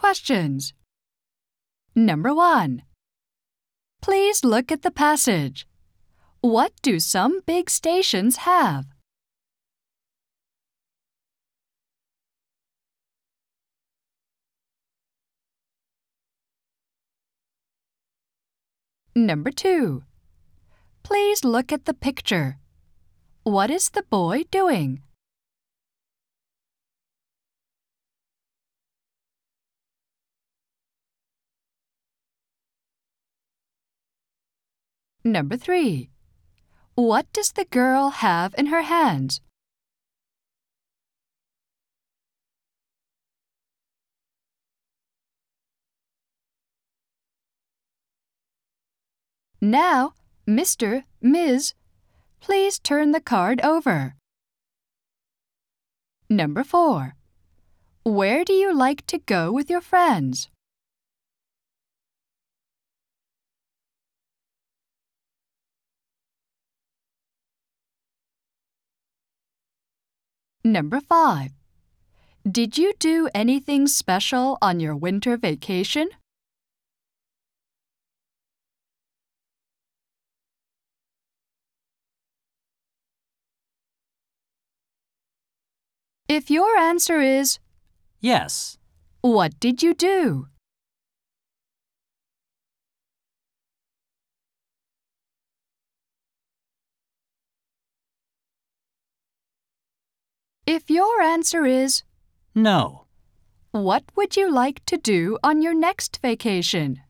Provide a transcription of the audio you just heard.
questions. Number 1. Please look at the passage. What do some big stations have? Number 2. Please look at the picture. What is the boy doing? Number 3. What does the girl have in her hands? Now, Mr., Ms., please turn the card over. Number 4. Where do you like to go with your friends? Number 5. Did you do anything special on your winter vacation? If your answer is Yes. what did you do? If your answer is No. what would you like to do on your next vacation?